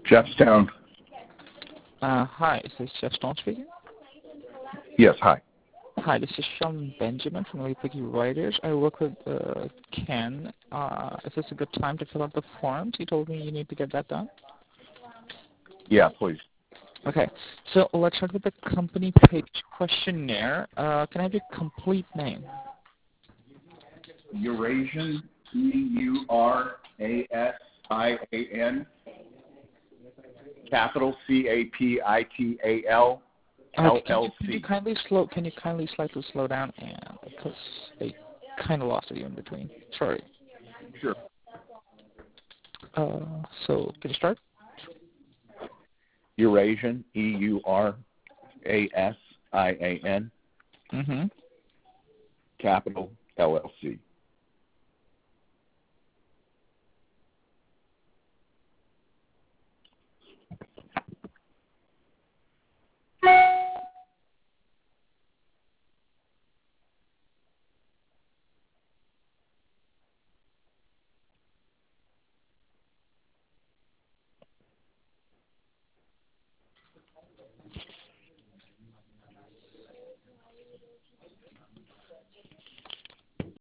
Jeff Stone. Hi, is this Jeff Stone speaking? Yes, hi. Hi, this is Sean Benjamin from Wiki Writers. I work with Ken. Is this a good time to fill out the forms? You told me you need to get that done. Yeah, please. Okay, so let's start with the company page questionnaire. Can I have your complete name? Eurasian, Eurasan, capital Capital, LLC. Can you kindly slightly slow down, and because I kind of lost you in between. Sorry. Sure. So can you start? Eurasian, Eurasan, Mm-hmm. capital LLC.